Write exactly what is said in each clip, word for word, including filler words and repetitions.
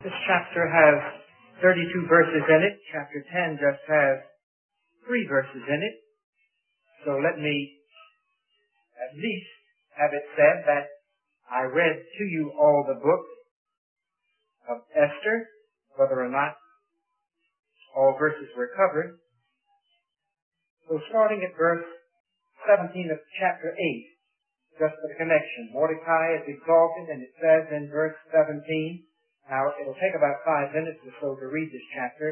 This chapter has thirty-two verses in it. Chapter ten just has three verses in it. So let me at least have it said that I read to you all the book of Esther, whether or not all verses were covered. So starting at verse seventeen of chapter eight, just for the connection. Mordecai is exalted, and it says in verse seventeen, now it'll take about five minutes or so to read this chapter.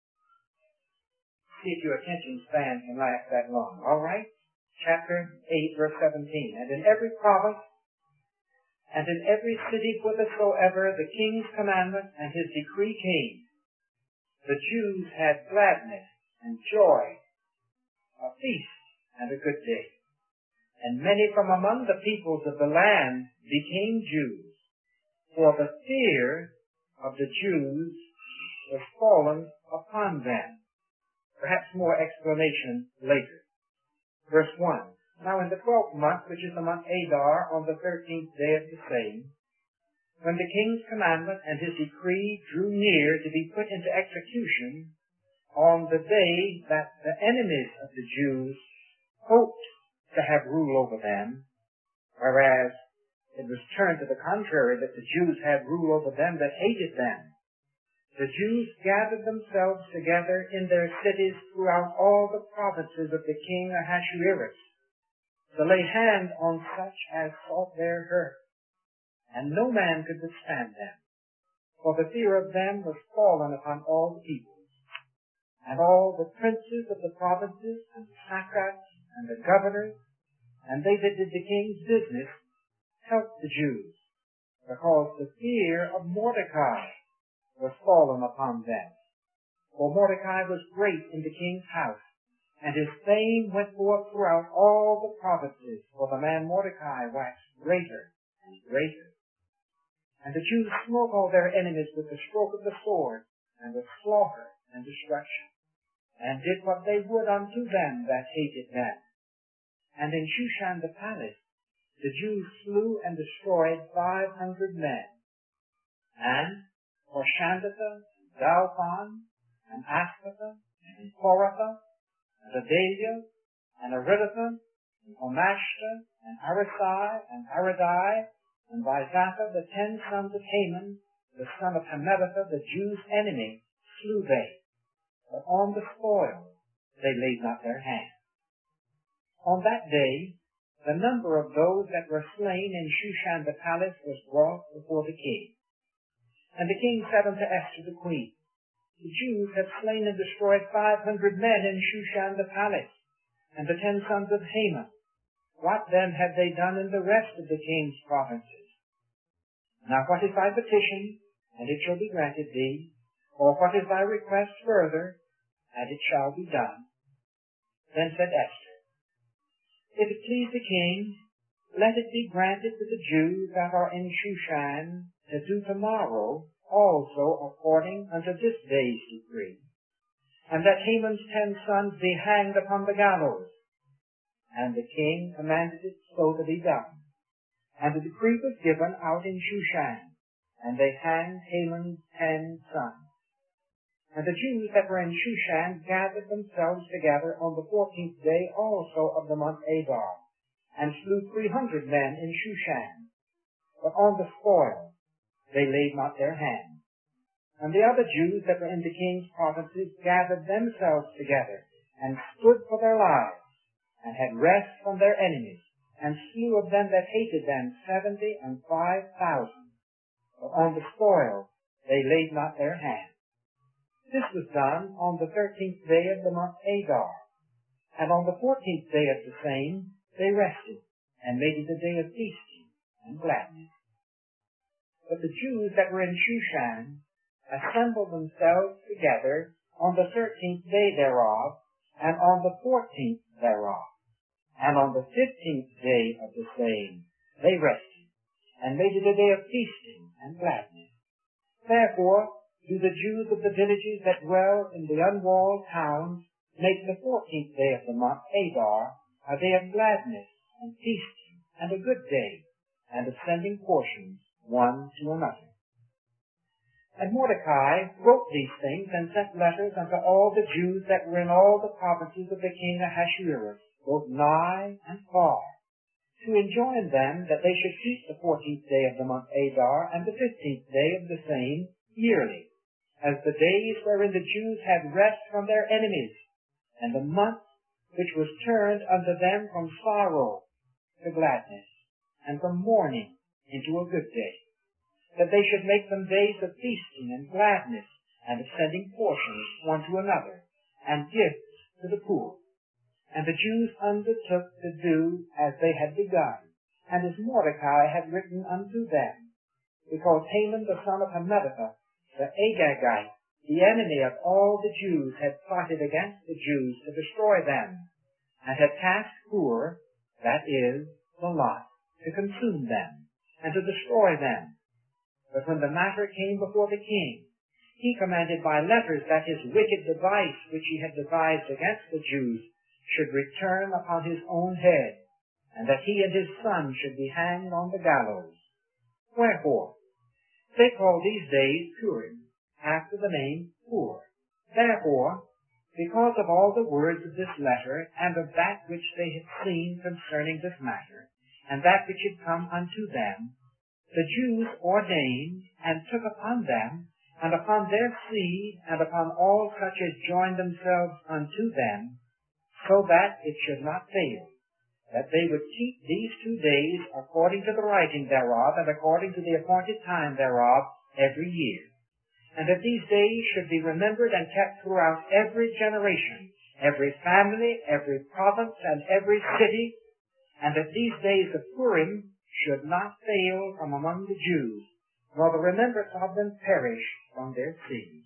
See if your attention span can last that long. All right? Chapter eight, verse seventeen. And in every province and in every city whithersoever the king's commandment and his decree came, the Jews had gladness and joy, a feast and a good day. And many from among the peoples of the land became Jews, for the fear of the Jews was fallen upon them. Perhaps more explanation later. Verse one. Now in the twelfth month, which is the month Adar, on the thirteenth day of the same, when the king's commandment and his decree drew near to be put into execution, on the day that the enemies of the Jews hoped to have rule over them, whereas it was turned to the contrary, that the Jews had rule over them that hated them. The Jews gathered themselves together in their cities throughout all the provinces of the king Ahasuerus, to lay hand on such as sought their hurt, and no man could withstand them, for the fear of them was fallen upon all the peoples. And all the princes of the provinces, and the satraps, and the governors, and they that did the king's business, helped the Jews, because the fear of Mordecai was fallen upon them. For Mordecai was great in the king's house, and his fame went forth throughout all the provinces, for the man Mordecai waxed greater and greater. And the Jews smote all their enemies with the stroke of the sword, and with slaughter and destruction, and did what they would unto them that hated them. And in Shushan the palace, the Jews slew and destroyed five hundred men. And for Shandatha, and Dalphon, and Aspatha, and Poratha, and Adalia, and Aridotha, and Omashta, and Arisai, and Aridai, and Bizatha, the ten sons of Haman, the son of Hammedatha, the Jews' enemy, slew they. But on the spoil they laid not their hand. On that day, the number of those that were slain in Shushan the palace was brought before the king. And the king said unto Esther the queen, the Jews have slain and destroyed five hundred men in Shushan the palace, and the ten sons of Haman. What then have they done in the rest of the king's provinces? Now what is thy petition, and it shall be granted thee, or what is thy request further, and it shall be done? Then said Esther, if it please the king, let it be granted to the Jews that are in Shushan to do tomorrow also according unto this day's decree, and that Haman's ten sons be hanged upon the gallows. And the king commanded it so to be done. And the decree was given out in Shushan, and they hanged Haman's ten sons. And the Jews that were in Shushan gathered themselves together on the fourteenth day also of the month Adar, and slew three hundred men in Shushan. But on the spoil they laid not their hand. And the other Jews that were in the king's provinces gathered themselves together, and stood for their lives, and had rest from their enemies, and slew of them that hated them seventy and five thousand. But on the spoil they laid not their hand. This was done on the thirteenth day of the month Adar. And on the fourteenth day of the same, they rested, and made it a day of feasting and gladness. But the Jews that were in Shushan assembled themselves together on the thirteenth day thereof, and on the fourteenth thereof. And on the fifteenth day of the same, they rested, and made it a day of feasting and gladness. Therefore, do the Jews of the villages that dwell in the unwalled towns make the fourteenth day of the month, Adar, a day of gladness and feasting and a good day, and of sending portions one to another. And Mordecai wrote these things and sent letters unto all the Jews that were in all the provinces of the king Ahasuerus, both nigh and far, to enjoin them that they should keep the fourteenth day of the month Adar and the fifteenth day of the same yearly, as the days wherein the Jews had rest from their enemies, and the month which was turned unto them from sorrow to gladness, and from mourning into a good day, that they should make them days of feasting and gladness, and of sending portions one to another, and gifts to the poor. And the Jews undertook to do as they had begun, and as Mordecai had written unto them, because Haman the son of Hammedatha, the Agagite, the enemy of all the Jews, had plotted against the Jews to destroy them, and had cast Pur, that is, the lot, to consume them, and to destroy them. But when the matter came before the king, he commanded by letters that his wicked device which he had devised against the Jews should return upon his own head, and that he and his son should be hanged on the gallows. Wherefore, they call these days Purim, after the name Pur. Therefore, because of all the words of this letter, and of that which they had seen concerning this matter, and that which had come unto them, the Jews ordained and took upon them, and upon their seed, and upon all such as joined themselves unto them, so that it should not fail, that they would keep these two days according to the writing thereof, and according to the appointed time thereof, every year. And that these days should be remembered and kept throughout every generation, every family, every province, and every city, and that these days of Purim should not fail from among the Jews, nor the remembrance of them perish from their seed.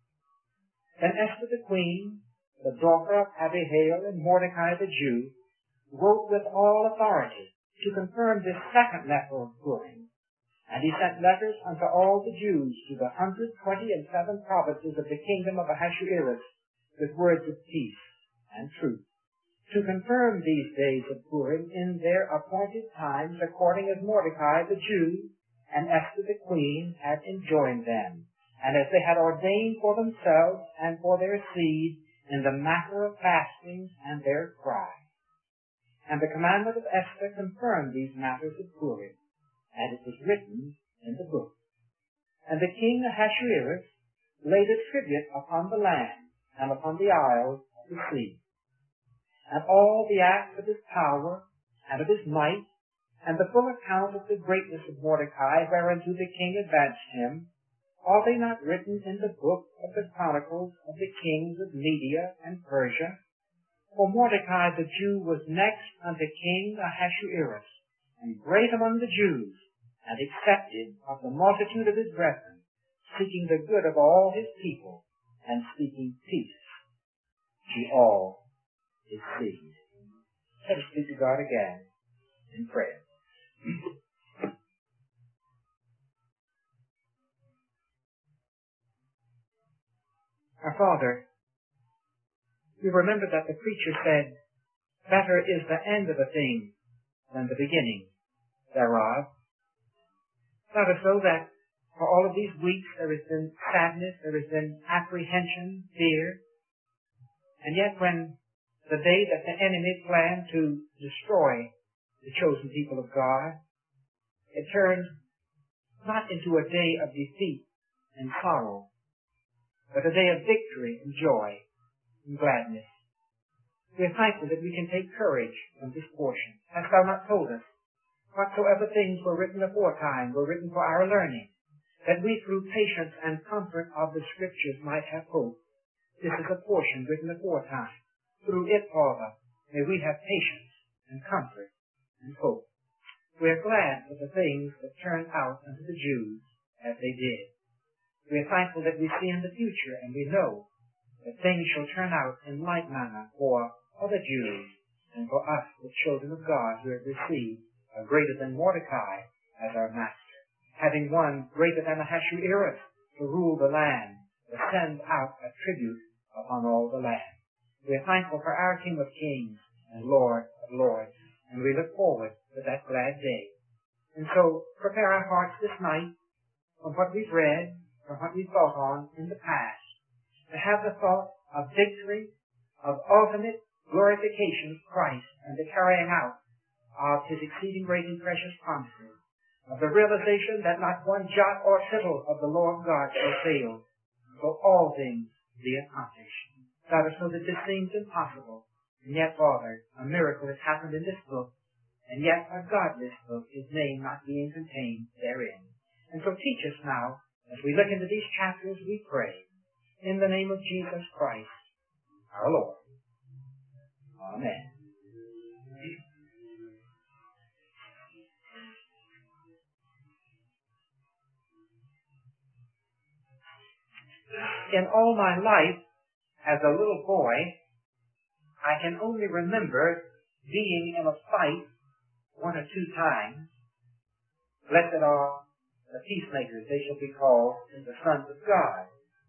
Then Esther the queen, the daughter of Abihail and Mordecai the Jew, wrote with all authority to confirm this second letter of Purim. And he sent letters unto all the Jews to the hundred twenty and seven provinces of the kingdom of Ahasuerus with words of peace and truth, to confirm these days of Purim in their appointed times, according as Mordecai the Jew and Esther the queen had enjoined them, and as they had ordained for themselves and for their seed in the matter of fastings and their cry. And the commandment of Esther confirmed these matters of Purim, and it was written in the book. And the king Ahasuerus laid a tribute upon the land and upon the isles of the sea. And all the acts of his power and of his might, and the full account of the greatness of Mordecai, whereunto the king advanced him, are they not written in the book of the chronicles of the kings of Media and Persia? For Mordecai the Jew was next unto King Ahasuerus, and great among the Jews, and accepted of the multitude of his brethren, seeking the good of all his people, and speaking peace to all his seed. Let us speak to God again in prayer. Our Father, we remember that the preacher said, better is the end of a thing than the beginning thereof. Not as though that for all of these weeks there has been sadness, there has been apprehension, fear, and yet when the day that the enemy planned to destroy the chosen people of God, it turned not into a day of defeat and sorrow, but a day of victory and joy and gladness. We are thankful that we can take courage from this portion. Hast thou not told us, whatsoever things were written aforetime were written for our learning, that we through patience and comfort of the Scriptures might have hope. This is a portion written aforetime. Through it, Father, may we have patience and comfort and hope. We are glad for the things that turned out unto the Jews as they did. We are thankful that we see in the future, and we know that things shall turn out in like manner for other Jews and for us, the children of God, who have received a greater than Mordecai as our master, having one greater than Ahasuerus to rule the land, to send out a tribute upon all the land. We are thankful for our King of Kings and Lord of Lords, and we look forward to that glad day. And so, prepare our hearts this night from what we've read, from what we thought on in the past, to have the thought of victory, of ultimate glorification of Christ, and the carrying out of His exceeding great and precious promises, of the realization that not one jot or tittle of the law of God shall fail, so all things be accomplished. God, so that this seems impossible, and yet, Father, a miracle has happened in this book, and yet a godless book, His name not being contained therein. And so teach us now, as we look into these chapters, we pray, in the name of Jesus Christ, our Lord. Amen. In all my life, as a little boy, I can only remember being in a fight one or two times. Blessed are the peacemakers, they shall be called the sons of God.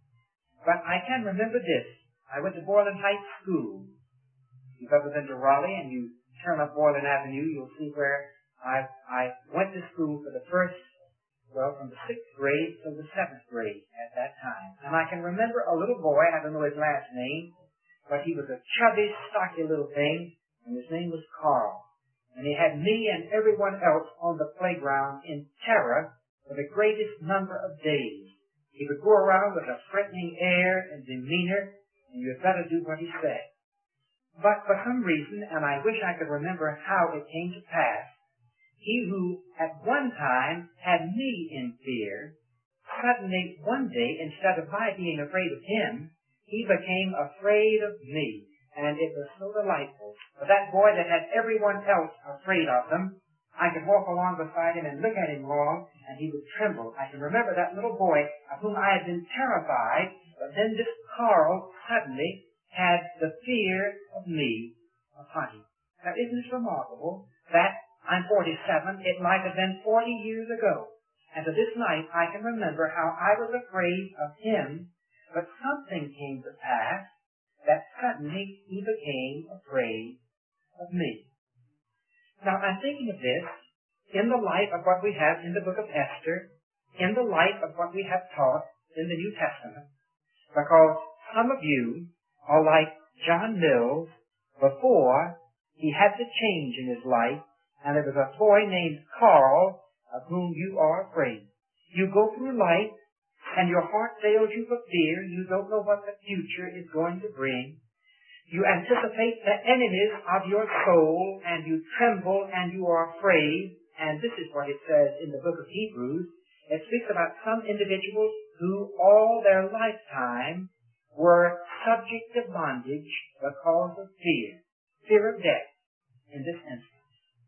But I can remember this. I went to Borland Heights School. If you've ever been to Raleigh and you turn up Borland Avenue, you'll see where I, I went to school for the first, well, from the sixth grade to the seventh grade at that time. And I can remember a little boy, I don't know his last name, but he was a chubby, stocky little thing, and his name was Carl. And he had me and everyone else on the playground in terror for the greatest number of days. He would go around with a threatening air and demeanor, and you had better do what he said. But for some reason, and I wish I could remember how it came to pass, he who at one time had me in fear, suddenly one day, instead of my being afraid of him, he became afraid of me. And it was so delightful. For that boy that had everyone else afraid of him, I could walk along beside him and look at him long, and he would tremble. I can remember that little boy of whom I had been terrified, but then this Carl suddenly had the fear of me upon him. Now, isn't this remarkable that I'm forty-seven, it might have been forty years ago, and to this night I can remember how I was afraid of him, but something came to pass that suddenly he became afraid of me. Now, I'm thinking of this in the light of what we have in the book of Esther, in the light of what we have taught in the New Testament, because some of you are like John Mills before he had the change in his life, and there was a boy named Carl of whom you are afraid. You go through life, and your heart fails you for fear. You don't know what the future is going to bring. You anticipate the enemies of your soul, and you tremble, and you are afraid. And this is what it says in the book of Hebrews. It speaks about some individuals who all their lifetime were subject to bondage because of fear. Fear of death, in this instance.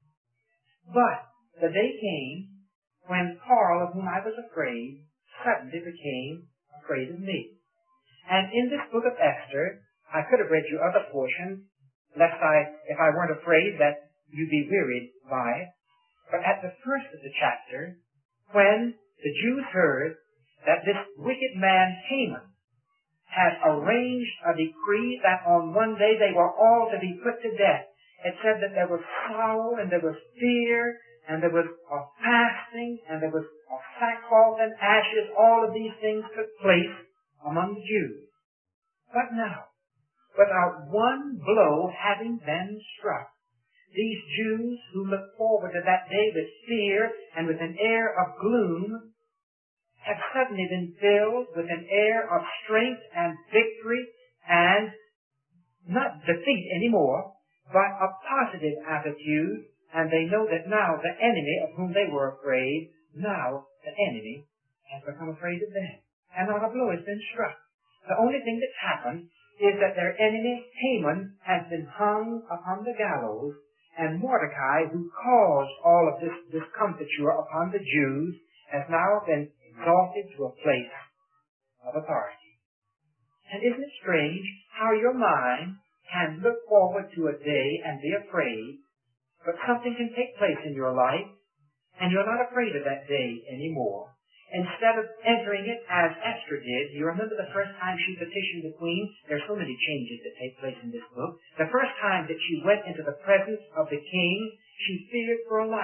But the day came when Carl, of whom I was afraid, suddenly became afraid of me. And in this book of Esther, I could have read you other portions, lest I, if I weren't afraid that you'd be wearied by it. But at the first of the chapter, when the Jews heard that this wicked man Haman had arranged a decree that on one day they were all to be put to death, it said that there was sorrow and there was fear and there was a fasting and there was a sackcloth and ashes. All of these things took place among the Jews. But now, without one blow having been struck, these Jews who looked forward to that day with fear and with an air of gloom have suddenly been filled with an air of strength and victory and not defeat anymore, but a positive attitude, and they know that now the enemy of whom they were afraid, now the enemy has become afraid of them. And not a blow has been struck. The only thing that's happened is that their enemy, Haman, has been hung upon the gallows, and Mordecai, who caused all of this discomfiture upon the Jews, has now been exalted to a place of authority. And isn't it strange how your mind can look forward to a day and be afraid, but something can take place in your life, and you're not afraid of that day anymore. Instead of entering it as Esther did, you remember the first time she petitioned the queen? There's so many changes that take place in this book. The first time that she went into the presence of the king, she feared for her life.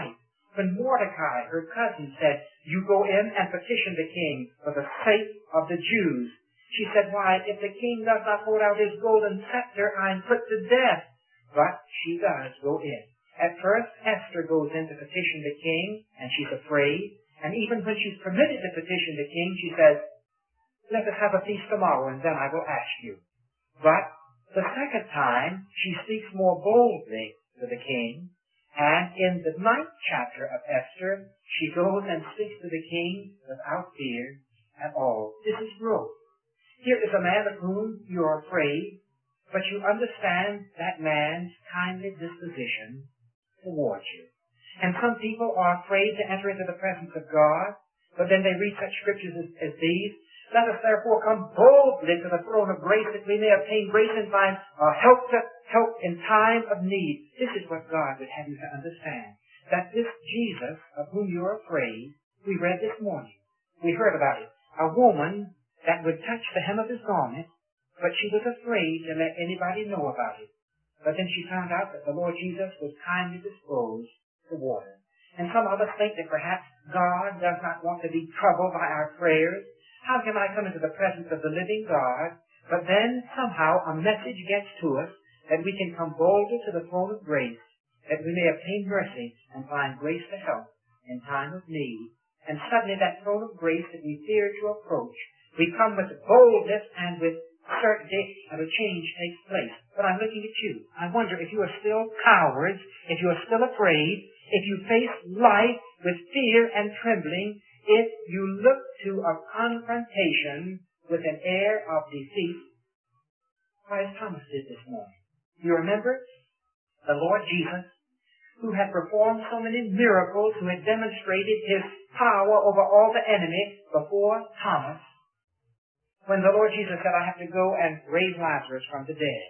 When Mordecai, her cousin, said, you go in and petition the king for the sake of the Jews, she said, why, if the king does not hold out his golden scepter, I'm put to death. But she does go in. At first, Esther goes in to petition the king, and she's afraid. And even when she's permitted to petition the king, she says, let us have a feast tomorrow, and then I will ask you. But the second time, she speaks more boldly to the king. And in the ninth chapter of Esther, she goes and speaks to the king without fear at all. This is growth. Here is a man of whom you are afraid, but you understand that man's kindly disposition towards you. And some people are afraid to enter into the presence of God, but then they read such scriptures as, as these. Let us therefore come boldly to the throne of grace that we may obtain grace and find uh, help to help in time of need. This is what God would have you to understand. That this Jesus, of whom you are afraid, we read this morning. We heard about it. A woman that would touch the hem of his garment, but she was afraid to let anybody know about it. But then she found out that the Lord Jesus was kindly disposed toward her. And some of us think that perhaps God does not want to be troubled by our prayers. How can I come into the presence of the living God? But then somehow a message gets to us that we can come boldly to the throne of grace, that we may obtain mercy and find grace to help in time of need. And suddenly that throne of grace that we fear to approach, we come with boldness and with certainty that a change takes place. But I'm looking at you. I wonder if you are still cowards, if you are still afraid, if you face life with fear and trembling, if you look to a confrontation with an air of defeat, why as Thomas did this morning. You remember the Lord Jesus, who had performed so many miracles, who had demonstrated his power over all the enemy before Thomas, when the Lord Jesus said, I have to go and raise Lazarus from the dead.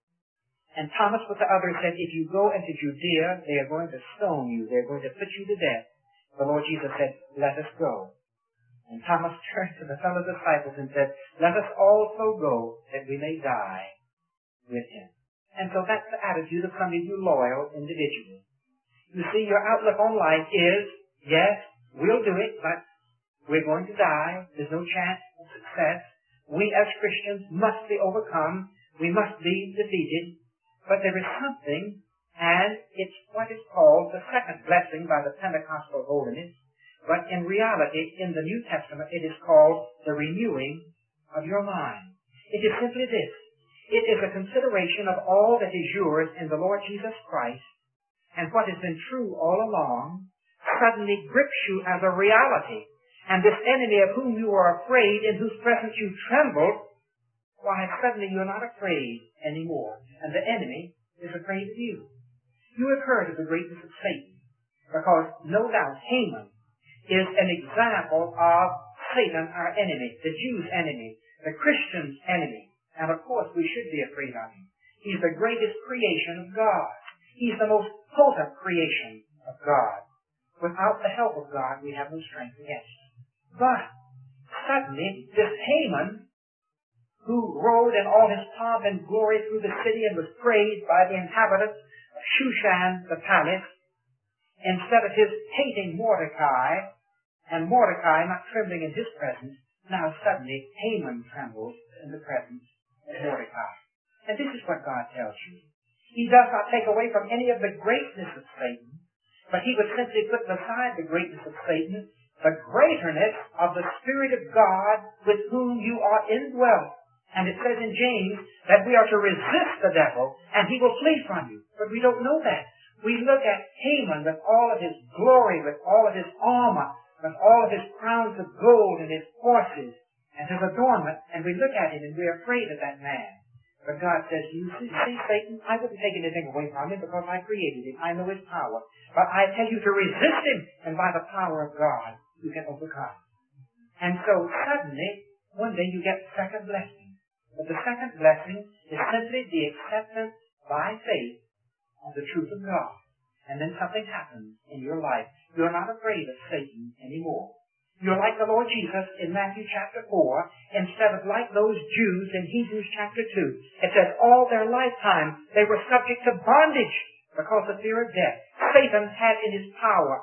And Thomas with the others said, if you go into Judea, they are going to stone you. They are going to put you to death. The Lord Jesus said, let us go. And Thomas turned to the fellow disciples and said, let us also go that we may die with him. And so that's the attitude of some of you loyal individuals. You see, your outlook on life is, yes, we'll do it, but we're going to die. There's no chance of success. We as Christians must be overcome. We must be defeated. But there is something, and it's what is called the second blessing by the Pentecostal holiness. But in reality, in the New Testament, it is called the renewing of your mind. It is simply this. It is a consideration of all that is yours in the Lord Jesus Christ, and what has been true all along suddenly grips you as a reality. And this enemy of whom you are afraid, in whose presence you tremble, why, suddenly you're not afraid anymore. And the enemy is afraid of you. You have heard of the greatness of Satan, because no doubt Haman is an example of Satan, our enemy, the Jews' enemy, the Christians' enemy. And of course we should be afraid of him. He's the greatest creation of God. He's the most potent creation of God. Without the help of God, we have no strength against him. But suddenly, this Haman, who rode in all his pomp and glory through the city and was praised by the inhabitants of Shushan the palace, instead of his hating Mordecai, and Mordecai not trembling in his presence, now suddenly Haman trembles in the presence of Mordecai. And this is what God tells you. He does not take away from any of the greatness of Satan, but he would simply put beside the greatness of Satan the greaterness of the Spirit of God with whom you are indwelt. And it says in James that we are to resist the devil and he will flee from you. But we don't know that. We look at Haman with all of his glory, with all of his armor, with all of his crowns of gold and his horses and his adornment, and we look at him and we're afraid of that man. But God says, you see, see, Satan, I wouldn't take anything away from him because I created him. I know his power. But I tell you to resist him, and by the power of God, you can overcome. And so suddenly, one day you get the second blessing. But the second blessing is simply the acceptance by faith of the truth of God. And then something happens in your life. You're not afraid of Satan anymore. You're like the Lord Jesus in Matthew chapter four, instead of like those Jews in Hebrews chapter two. It says all their lifetime they were subject to bondage because of fear of death. Satan had in his power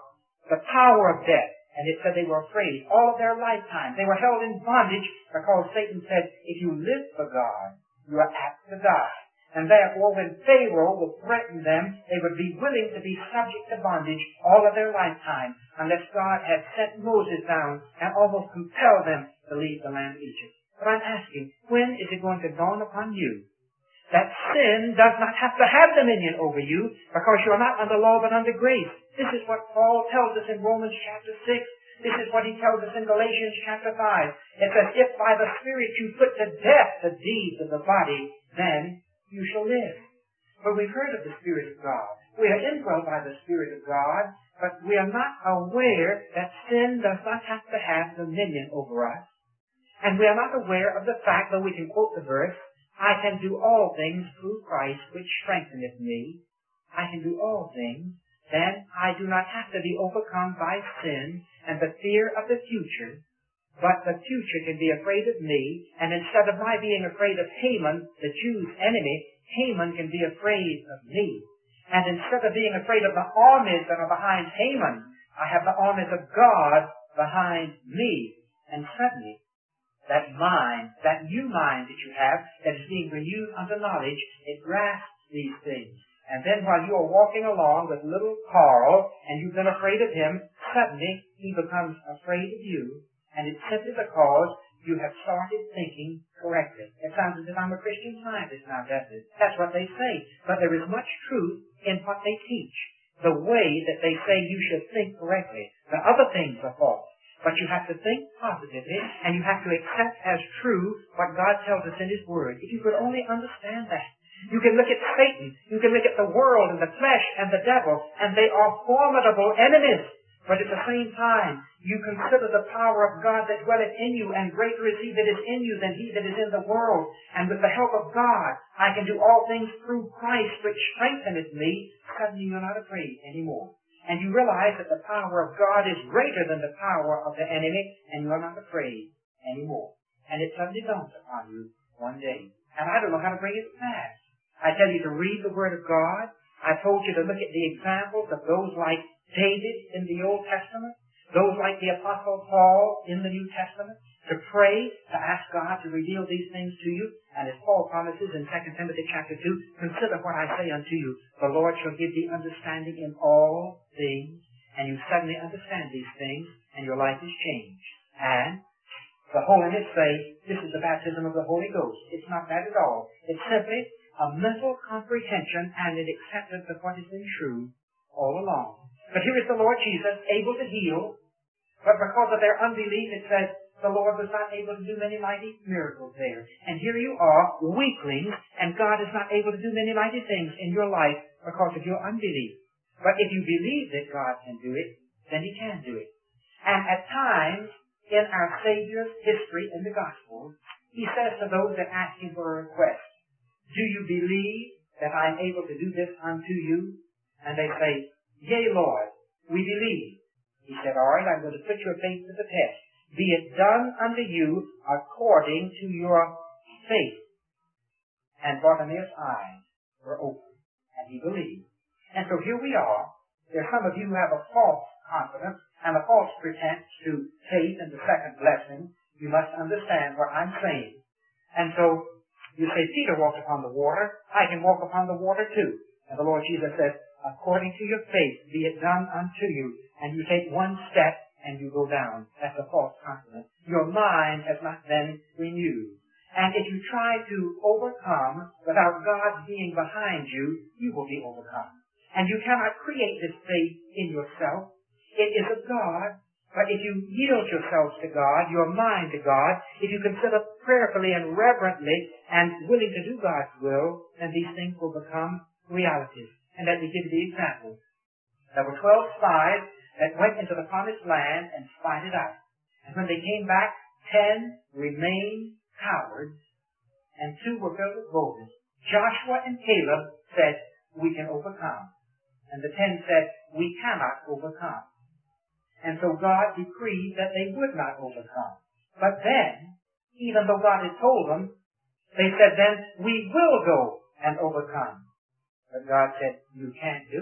the power of death. And it said they were afraid all of their lifetime. They were held in bondage because Satan said, if you live for God, you are apt to die. And therefore, when Pharaoh would threaten them, they would be willing to be subject to bondage all of their lifetime, unless God had sent Moses down and almost compelled them to leave the land of Egypt. But I'm asking, when is it going to dawn upon you that sin does not have to have dominion over you, because you are not under law but under grace? This is what Paul tells us in Romans chapter six. This is what he tells us in Galatians chapter five. It says, if by the Spirit you put to death the deeds of the body, then you shall live. For we've heard of the Spirit of God. We are indwelt by the Spirit of God, but we are not aware that sin does not have to have dominion over us. And we are not aware of the fact, though we can quote the verse, I can do all things through Christ which strengtheneth me. I can do all things. Then I do not have to be overcome by sin and the fear of the future, but the future can be afraid of me, and instead of my being afraid of Haman, the Jews' enemy, Haman can be afraid of me. And instead of being afraid of the armies that are behind Haman, I have the armies of God behind me. And suddenly, that mind, that new mind that you have, that is being renewed under knowledge, it grasps these things. And then while you are walking along with little Carl, and you've been afraid of him, suddenly he becomes afraid of you, and it's simply because you have started thinking correctly. It sounds as if I'm a Christian Scientist now, doesn't it? That's what they say. But there is much truth in what they teach. The way that they say you should think correctly. The other things are false. But you have to think positively, and you have to accept as true what God tells us in His Word. If you could only understand that. You can look at Satan, you can look at the world and the flesh and the devil, and they are formidable enemies. But at the same time, you consider the power of God that dwelleth in you, and greater is He that is in you than he that is in the world. And with the help of God, I can do all things through Christ, which strengtheneth me. Suddenly you're not afraid anymore. And you realize that the power of God is greater than the power of the enemy, and you are not afraid anymore. And it suddenly dawns upon you one day. And I don't know how to bring it to pass. I tell you to read the Word of God. I told you to look at the examples of those like David in the Old Testament, those like the Apostle Paul in the New Testament, to pray, to ask God to reveal these things to you. And as Paul promises in Second Timothy chapter two, consider what I say unto you. The Lord shall give thee understanding in all things, and you suddenly understand these things, and your life is changed. And the holiness say, this is the baptism of the Holy Ghost. It's not that at all. It's simply a mental comprehension and an acceptance of what has been true all along. But here is the Lord Jesus, able to heal, but because of their unbelief, it says the Lord was not able to do many mighty miracles there. And here you are, weaklings, and God is not able to do many mighty things in your life because of your unbelief. But if you believe that God can do it, then He can do it. And at times, in our Savior's history in the Gospel, He says to those that ask Him for a request, do you believe that I am able to do this unto you? And they say, yea, Lord, we believe. He said, all right, I'm going to put your faith to the test. Be it done unto you according to your faith. And Bartimaeus' eyes were open, and he believed. And so here we are. There's some of you who have a false confidence and a false pretense to faith in the second blessing. You must understand what I'm saying. And so you say, Peter walked upon the water. I can walk upon the water too. And the Lord Jesus says, according to your faith, be it done unto you. And you take one step and you go down. That's a false confidence. Your mind has not been renewed. And if you try to overcome without God being behind you, you will be overcome. And you cannot create this faith in yourself. It is of God. But if you yield yourselves to God, your mind to God, if you consider prayerfully and reverently and willing to do God's will, then these things will become realities. And let me give you the example. There were twelve spies that went into the promised land and spied it out. And when they came back, ten remained cowards, and two were filled with boldness. Joshua and Caleb said, we can overcome. And the ten said, we cannot overcome. And so God decreed that they would not overcome. But then, even though God had told them, they said then, we will go and overcome. But God said, you can't do it.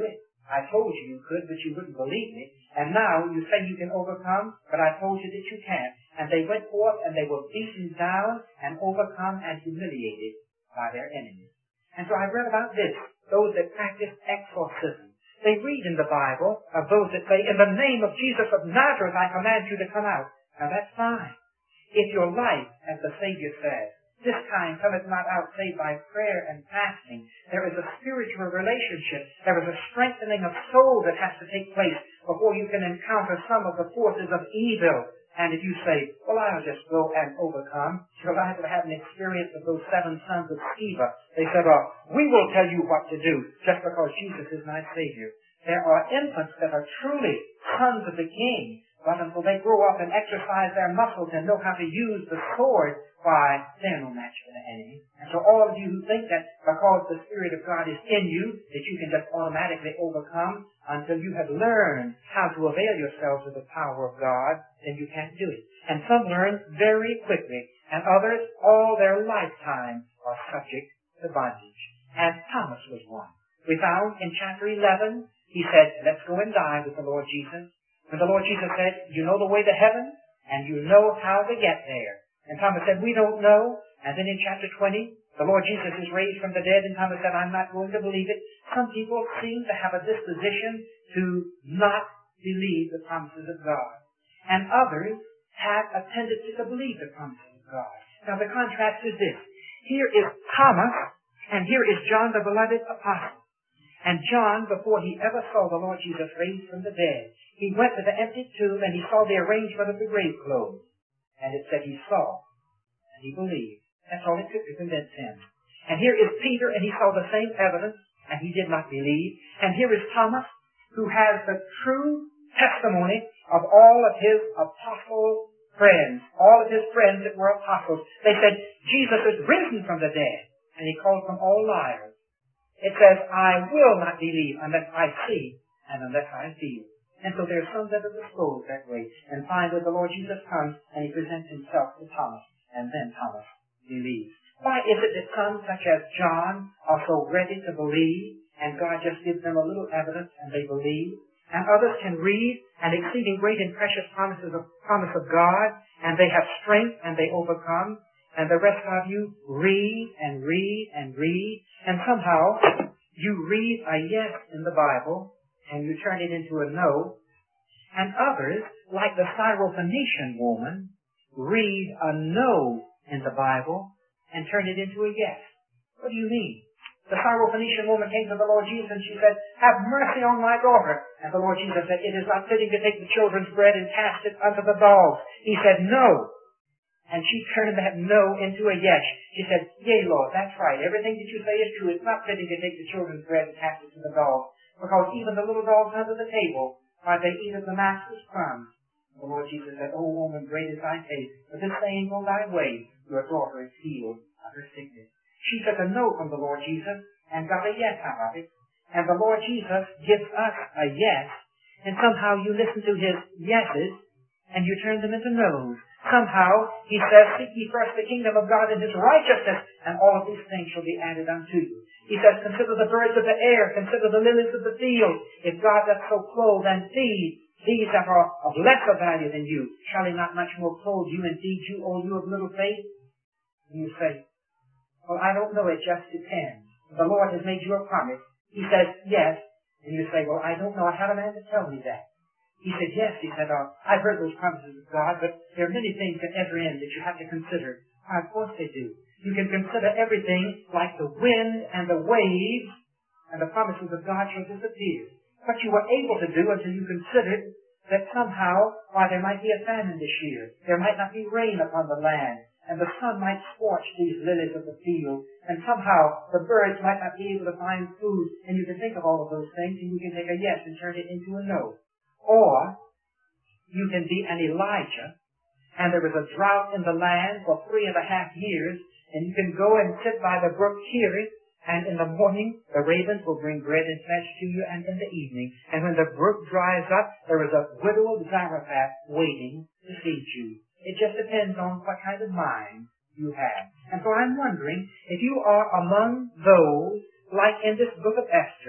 I told you you could, but you wouldn't believe me. And now you say you can overcome, but I told you that you can't. And they went forth and they were beaten down and overcome and humiliated by their enemies. And so I read about this, those that practice exorcism. They read in the Bible of those that say, in the name of Jesus of Nazareth, I command you to come out. Now that's fine. If your life, as the Savior says, this kind cometh not out save by prayer and fasting, there is a spiritual relationship. There is a strengthening of soul that has to take place before you can encounter some of the forces of evil. And if you say, well, I'll just go and overcome, you'll have to have an experience of those seven sons of Sceva. They said, oh, we will tell you what to do just because Jesus is my Savior. There are infants that are truly sons of the King, but until they grow up and exercise their muscles and know how to use the sword, why, they're no match for the enemy. And so all of you who think that because the Spirit of God is in you, that you can just automatically overcome until you have learned how to avail yourselves of the power of God, then you can't do it. And some learn very quickly, and others all their lifetime are subject to bondage. And Thomas was one. We found in chapter eleven, he said, let's go and die with the Lord Jesus. When the Lord Jesus said, you know the way to heaven, and you know how to get there. And Thomas said, we don't know. And then in chapter twenty, the Lord Jesus is raised from the dead, and Thomas said, I'm not going to believe it. Some people seem to have a disposition to not believe the promises of God. And others have a tendency to believe the promises of God. Now the contrast is this. Here is Thomas, and here is John the beloved apostle. And John, before he ever saw the Lord Jesus raised from the dead, he went to the empty tomb and he saw the arrangement of the grave clothes. And it said he saw, and he believed. That's all it took to convince him. And here is Peter, and he saw the same evidence, and he did not believe. And here is Thomas, who has the true testimony of all of his apostle friends, all of his friends that were apostles. They said, Jesus is risen from the dead, and he called them all liars. It says, I will not believe unless I see and unless I feel. And so there are some that are disposed that way. And find that the Lord Jesus comes and he presents himself to Thomas. And then Thomas believes. Why is it that some, such as John, are so ready to believe and God just gives them a little evidence and they believe? And others can read an exceeding great and precious promises of, promise of God, and they have strength and they overcome. And the rest of you read and read and read, and somehow you read a yes in the Bible, and you turn it into a no. And others, like the Syrophoenician woman, read a no in the Bible and turn it into a yes. What do you mean? The Syrophoenician woman came to the Lord Jesus and she said, have mercy on my daughter. And the Lord Jesus said, it is not fitting to take the children's bread and cast it unto the dogs. He said, no. And she turned that no into a yes. She said, yea, Lord, that's right. Everything that you say is true. It's not fitting to take the children's bread and cast it to the dogs. Because even the little dogs under the table, why, they eat of the master's crumbs. The Lord Jesus said, O woman, great is thy faith. But this saying go thy way. Your daughter is healed of her sickness. She took a no from the Lord Jesus and got a yes out of it. And the Lord Jesus gives us a yes. And somehow you listen to his yeses and you turn them into no's. Somehow, he says, seek ye first the kingdom of God and his righteousness, and all of these things shall be added unto you. He says, consider the birds of the air, consider the lilies of the field. If God doth so clothe and feed these that are of lesser value than you, shall he not much more clothe you and feed you, O you of little faith? And you say, well, I don't know, it just depends. The Lord has made you a promise. He says, yes. And you say, well, I don't know. I had a man to tell me that. He said, yes. He said, oh, I've heard those promises of God, but there are many things that enter in that you have to consider. Why, of course they do. You can consider everything like the wind and the waves, and the promises of God shall disappear. What you were able to do until you considered that somehow, why, there might be a famine this year. There might not be rain upon the land, and the sun might scorch these lilies of the field, and somehow the birds might not be able to find food, and you can think of all of those things, and you can take a yes and turn it into a no. Or, you can be an Elijah, and there is a drought in the land for three and a half years, and you can go and sit by the brook Kiri, and in the morning the ravens will bring bread and flesh to you, and in the evening. And when the brook dries up, there is a widow of Zarephath waiting to feed you. It just depends on what kind of mind you have. And so I'm wondering if you are among those, like in this book of Esther,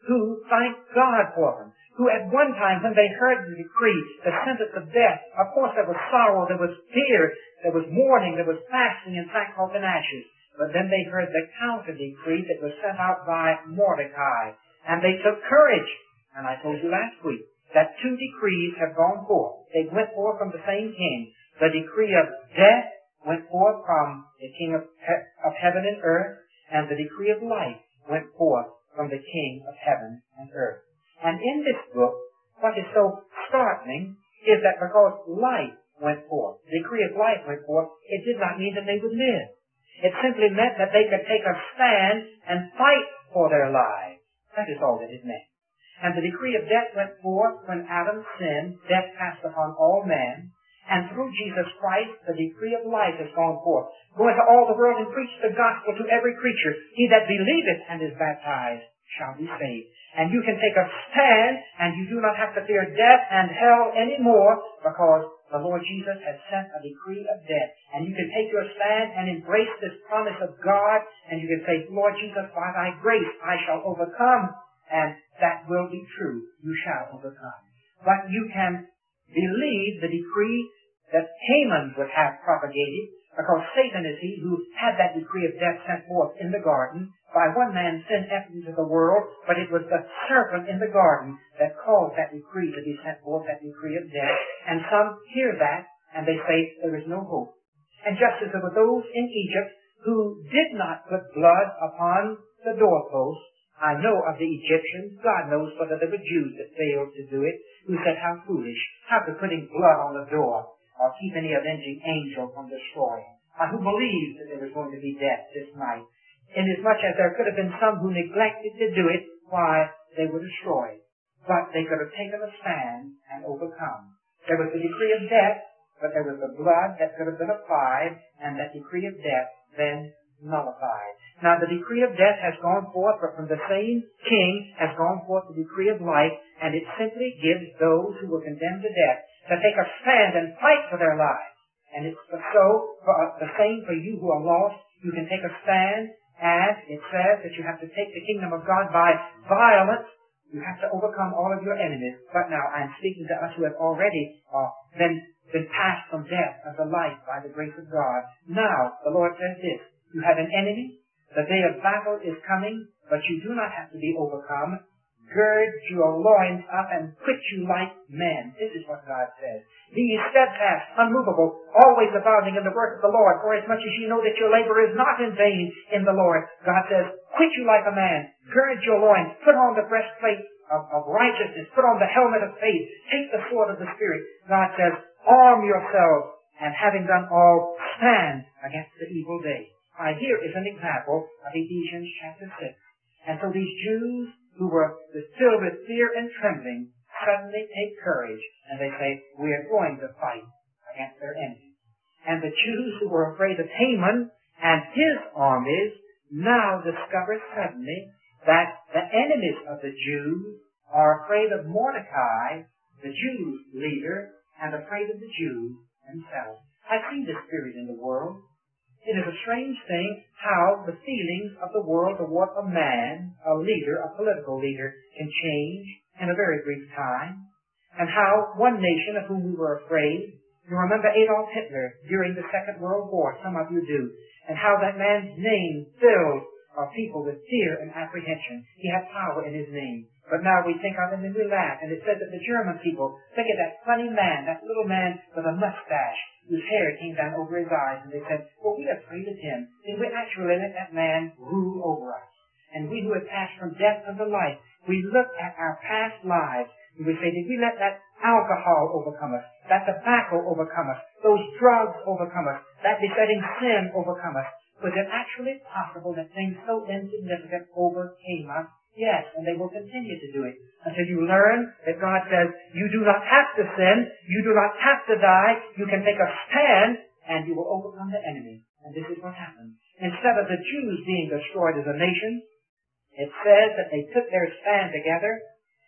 who thanked God for them, who at one time when they heard the decree, the sentence of death, of course there was sorrow, there was fear, there was mourning, there was fasting and sackcloth and ashes. But then they heard the counter decree that was sent out by Mordecai, and they took courage. And I told you last week that two decrees have gone forth. They went forth from the same king. The decree of death went forth from the king of, he- of heaven and earth, and the decree of life went forth from the king of heaven and earth. And in this book, what is so startling is that because life went forth, the decree of life went forth, it did not mean that they would live. It simply meant that they could take a stand and fight for their lives. That is all that it meant. And the decree of death went forth when Adam sinned, death passed upon all men. And through Jesus Christ, the decree of life has gone forth. Go into all the world and preach the gospel to every creature. He that believeth and is baptized shall be saved. And you can take a stand, and you do not have to fear death and hell anymore, because the Lord Jesus has sent a decree of death. And you can take your stand and embrace this promise of God, and you can say, Lord Jesus, by thy grace I shall overcome. And that will be true. You shall overcome. But you can believe the decree that Haman would have propagated, because Satan is he who had that decree of death sent forth in the garden. By one man sin entered into the world, but it was the serpent in the garden that caused that decree to be sent forth, that decree of death. And some hear that, and they say there is no hope. And just as there were those in Egypt who did not put blood upon the doorposts, I know of the Egyptians, God knows whether there were Jews that failed to do it, who said, how foolish, how could putting blood on the door or keep any avenging angel from destroying? Or who believed that there was going to be death this night? Inasmuch as there could have been some who neglected to do it, why, they were destroyed. But they could have taken a stand and overcome. There was the decree of death, but there was the blood that could have been applied, and that decree of death then nullified. Now the decree of death has gone forth, but from the same king has gone forth the decree of life, and it simply gives those who were condemned to death to take a stand and fight for their lives. And it's so for, uh, the same for you who are lost. You can take a stand, and it says that you have to take the kingdom of God by violence. You have to overcome all of your enemies. But now I'm speaking to us who have already uh, been, been passed from death unto life by the grace of God. Now the Lord says this, you have an enemy. The day of battle is coming, but you do not have to be overcome. Gird your loins up and quit you like men. This is what God says. Be ye steadfast, unmovable, always abounding in the work of the Lord, for as much as you know that your labor is not in vain in the Lord. God says, quit you like a man. Gird your loins. Put on the breastplate of, of righteousness. Put on the helmet of faith. Take the sword of the Spirit. God says, arm yourselves, and having done all, stand against the evil day. Now, here is an example of Ephesians chapter six. And so these Jews who were filled with fear and trembling suddenly take courage, and they say, we are going to fight against their enemies. And the Jews who were afraid of Haman and his armies now discover suddenly that the enemies of the Jews are afraid of Mordecai, the Jews' leader, and afraid of the Jews themselves. I've seen this spirit in the world. It is a strange thing how the feelings of the world toward a man, a leader, a political leader, can change in a very brief time. And how one nation of whom we were afraid, you remember Adolf Hitler during the Second World War, some of you do, and how that man's name filled our people with fear and apprehension. He had power in his name. But now we think of him and we laugh. And it says that the German people think of that funny man, that little man with a mustache, whose hair came down over his eyes. And they said, well, we are afraid of him. And we actually let that man rule over us. And we who have passed from death unto life, we look at our past lives and we say, did we let that alcohol overcome us? That tobacco overcome us? Those drugs overcome us? That besetting sin overcome us? Was it actually possible that things so insignificant overcame us? Yes, and they will continue to do it until you learn that God says, you do not have to sin, you do not have to die, you can take a stand and you will overcome the enemy. And this is what happened. Instead of the Jews being destroyed as a nation, it says that they took their stand together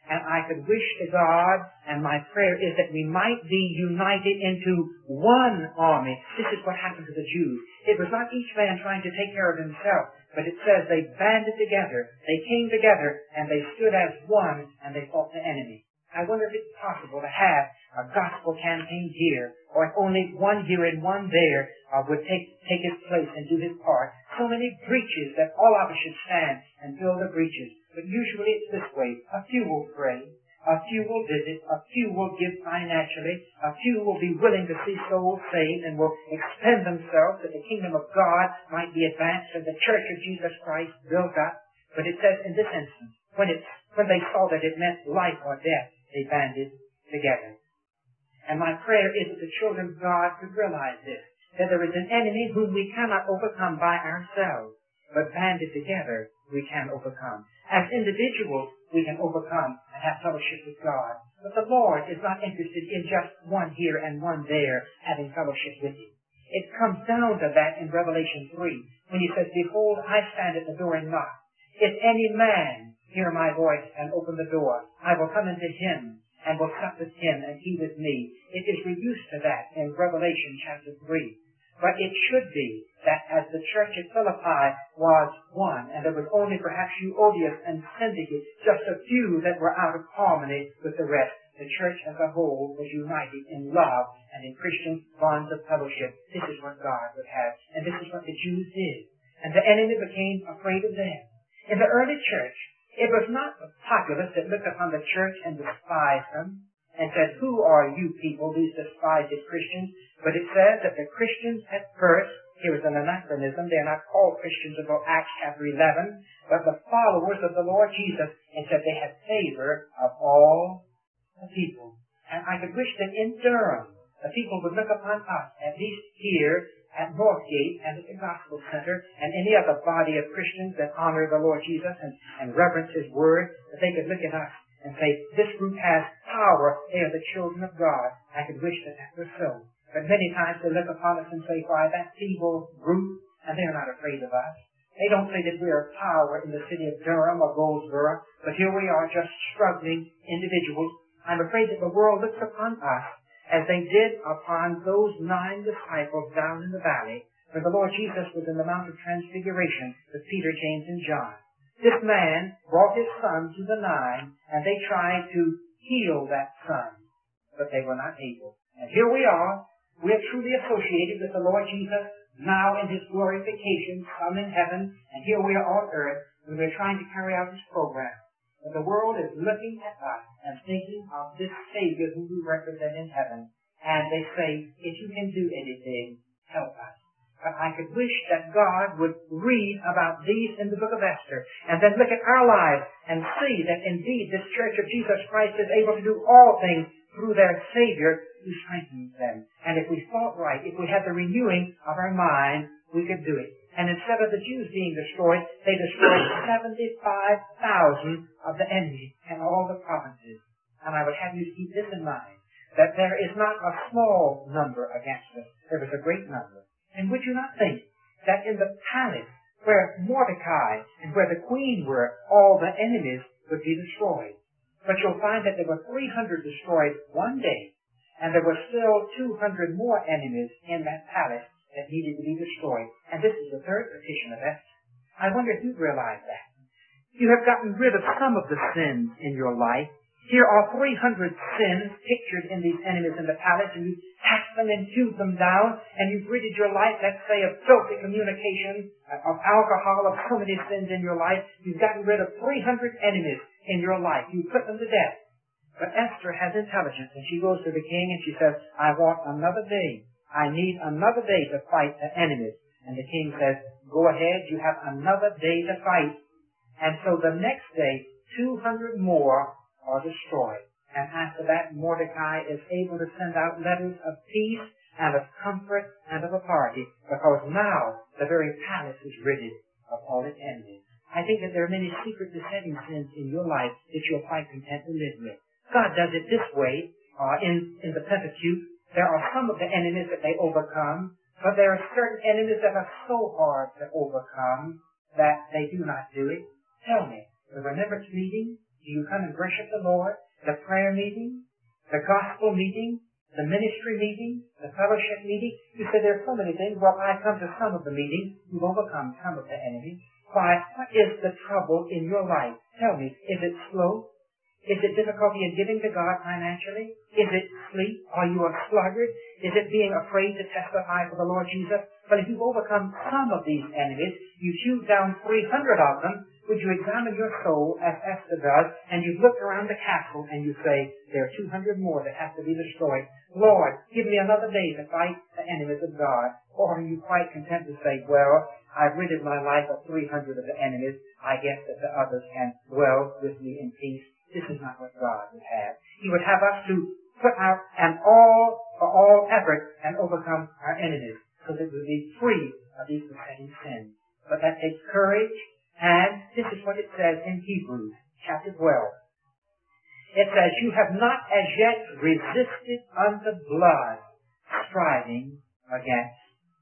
And I could wish to God, and my prayer is that we might be united into one army. This is what happened to the Jews. It was not each man trying to take care of himself, but it says they banded together, they came together, and they stood as one, and they fought the enemy. I wonder if it's possible to have a gospel campaign here, or if only one here and one there uh, would take take his place and do his part. So many breaches that all of us should stand and fill the breaches. But usually it's this way. A few will pray. A few will visit. A few will give financially. A few will be willing to see souls saved and will expend themselves that the kingdom of God might be advanced and the church of Jesus Christ built up. But it says in this instance, when it, when they saw that it meant life or death, they banded together. And my prayer is that the children of God could realize this, that there is an enemy whom we cannot overcome by ourselves, but banded together we can overcome. As individuals, we can overcome and have fellowship with God. But the Lord is not interested in just one here and one there having fellowship with Him. It comes down to that in Revelation three, when He says, "Behold, I stand at the door and knock. If any man hear my voice and open the door, I will come into him and will sup with him and he with me." It is reduced to that in Revelation chapter three. But it should be that as the church at Philippi was one, and there was only perhaps Euodias and Syntyche, just a few that were out of harmony with the rest, the church as a whole was united in love and in Christian bonds of fellowship. This is what God would have, and this is what the Jews did. And the enemy became afraid of them. In the early church, it was not the populace that looked upon the church and despised them and said, "Who are you people, these despised Christians?" But it says that the Christians at first, here is an anachronism, they are not called Christians until Acts chapter eleven, but the followers of the Lord Jesus, and said they had favor of all the people. And I could wish that in Durham, the people would look upon us, at least here at Northgate and at the Gospel Center, and any other body of Christians that honor the Lord Jesus and, and reverence His Word, that they could look at us and say, "This group has power. They are the children of God." I could wish that that was so. But many times they look upon us and say, "Why, that feeble group," and they're not afraid of us. They don't say that we are power in the city of Durham or Goldsboro, but here we are just struggling individuals. I'm afraid that the world looks upon us as they did upon those nine disciples down in the valley when the Lord Jesus was in the Mount of Transfiguration with Peter, James, and John. This man brought his son to the nine, and they tried to heal that son, but they were not able. And here we are. We are truly associated with the Lord Jesus, now in His glorification, some in heaven, and here we are on earth, and we're trying to carry out His program. But the world is looking at us and thinking of this Savior who we represent in heaven, and they say, "If you can do anything, help us." But I could wish that God would read about these in the book of Esther, and then look at our lives and see that indeed this church of Jesus Christ is able to do all things through their Savior who strengthens them. And if we thought right, if we had the renewing of our mind, we could do it. And instead of the Jews being destroyed, they destroyed seventy-five thousand of the enemy and all the provinces. And I would have you keep this in mind, that there is not a small number against us. There is a great number. And would you not think that in the palace where Mordecai and where the queen were, all the enemies would be destroyed? But you'll find that there were three hundred destroyed one day, and there were still two hundred more enemies in that palace that needed to be destroyed. And this is the third petition of Esther. I wonder if you realize that. You have gotten rid of some of the sins in your life. Here are three hundred sins pictured in these enemies in the palace, and you've hacked them and hewed them down, and you've ridded your life, let's say, of filthy communication, of alcohol, of so many sins in your life. You've gotten rid of three hundred enemies in your life. You put them to death. But Esther has intelligence, and she goes to the king and she says, "I want another day. I need another day to fight the enemies." And the king says, "Go ahead, you have another day to fight." And so the next day, two hundred more are destroyed. And after that, Mordecai is able to send out letters of peace and of comfort and of authority, because now the very palace is ridded of all its enemies. I think that there are many secret besetting sins in your life that you're quite content to live with. God does it this way. Uh, in, in the Pentateuch, there are some of the enemies that they overcome, but there are certain enemies that are so hard to overcome that they do not do it. Tell me, the remembrance meeting, Do you come and worship the Lord? The prayer meeting, the gospel meeting, the ministry meeting, the fellowship meeting? You say there are so many things. Well, I come to some of the meetings. You've overcome some of the enemy. Why? What is the trouble in your life? Tell me. Is it slow? Is it difficulty in giving to God financially? Is it sleep? Are you a sluggard? Is it being afraid to testify for the Lord Jesus? But if you've overcome some of these enemies, you shoot down three hundred of them, would you examine your soul as Esther does, and you look around the castle and you say, there are two hundred more that have to be destroyed. Lord, give me another day to fight the enemies of God. Or are you quite content to say, well, I've ridded my life of three hundred of the enemies. I guess that the others can dwell with me in peace. This is not what God would have. He would have us to put out an all for all effort and overcome our enemies so that we'll be free of these besetting sins. But that takes courage, and this is what it says in Hebrews chapter twelve. It says, you have not as yet resisted unto blood, striving against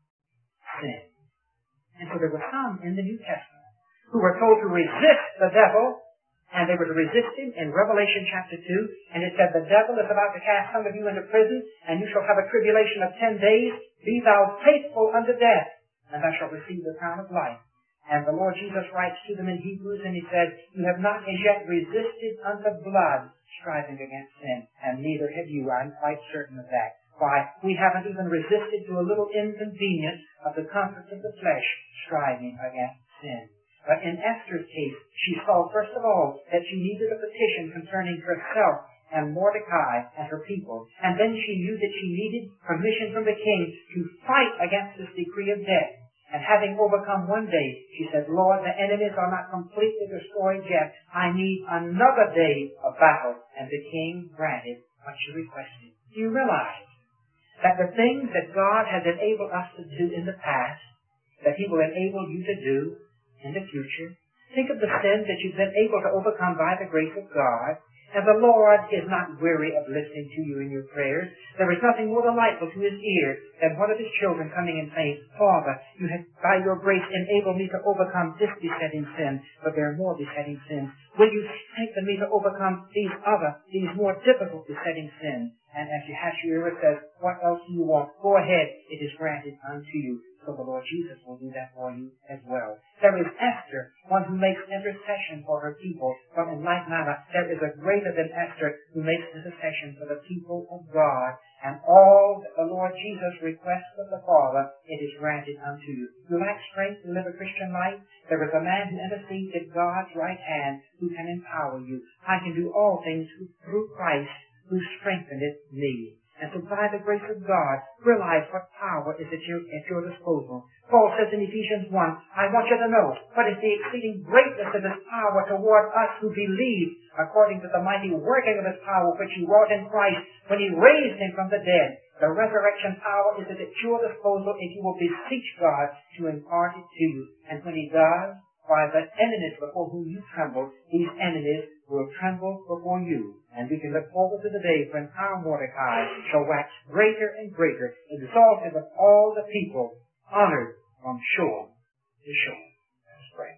sin. And so there were some in the New Testament who were told to resist the devil, and they were to resist him in Revelation chapter two, and it said, the devil is about to cast some of you into prison, and you shall have a tribulation of ten days. Be thou faithful unto death, and thou shalt receive the crown of life. And the Lord Jesus writes to them in Hebrews, and he says, you have not as yet resisted unto blood, striving against sin, and neither have you. I'm quite certain of that. Why, we haven't even resisted to a little inconvenience of the comforts of the flesh, striving against sin. But in Esther's case, she saw, first of all, that she needed a petition concerning herself and Mordecai and her people. And then she knew that she needed permission from the king to fight against this decree of death. And having overcome one day, she said, Lord, the enemies are not completely destroyed yet. I need another day of battle. And the king granted what she requested. Do you realize that the things that God has enabled us to do in the past, that he will enable you to do in the future? Think of the sins that you've been able to overcome by the grace of God. And the Lord is not weary of listening to you in your prayers. There is nothing more delightful to his ear than one of his children coming and saying, Father, you have by your grace enabled me to overcome this besetting sin, but there are more besetting sins. Will you strengthen me to overcome these other, these more difficult besetting sins? And as Ahasuerus says, what else do you want? Go ahead, it is granted unto you. So the Lord Jesus will do that for you as well. There is Esther, one who makes intercession for her people. But in like manner, there is a greater than Esther who makes intercession for the people of God. And all that the Lord Jesus requests of the Father, it is granted unto you. You lack strength to live a Christian life? There is a man who intercedes at God's right hand who can empower you. I can do all things through Christ who strengtheneth me. And so by the grace of God, realize what power is at your, at your disposal. Paul says in Ephesians one, I want you to know what is the exceeding greatness of his power toward us who believe, according to the mighty working of his power which he wrought in Christ when he raised him from the dead. The resurrection power is at your disposal if you will beseech God to impart it to you. And when he does, why the enemies before whom you tremble, these enemies will tremble before you. And we can look forward to the day when our Mordecai shall wax greater and greater, exalted of all the people, honored from shore to shore. Let's pray.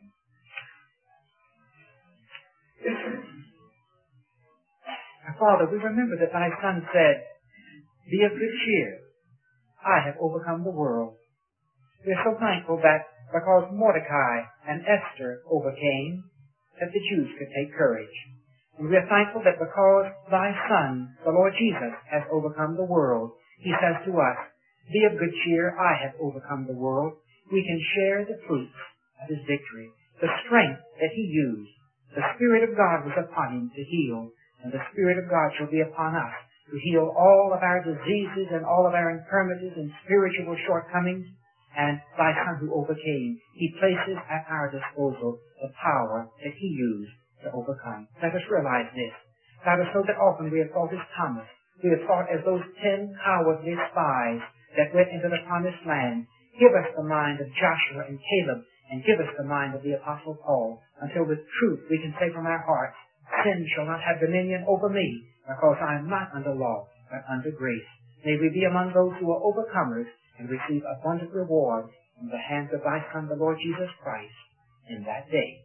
Father, we remember that thy Son said, be of good cheer. I have overcome the world. We are so thankful that because Mordecai and Esther overcame, that the Jews could take courage. And we are thankful that because thy Son, the Lord Jesus, has overcome the world, he says to us, be of good cheer, I have overcome the world. We can share the fruits of his victory, the strength that he used. The Spirit of God was upon him to heal, and the Spirit of God shall be upon us to heal all of our diseases and all of our infirmities and spiritual shortcomings. And thy Son who overcame, he places at our disposal the power that he used to overcome. Let us realize this. That is so that often we have thought as Thomas. We have thought as those ten cowardly spies that went into the promised land. Give us the mind of Joshua and Caleb, and give us the mind of the Apostle Paul, until with truth we can say from our hearts, sin shall not have dominion over me, because I am not under law, but under grace. May we be among those who are overcomers and receive abundant reward from the hands of thy Son, the Lord Jesus Christ, in that day.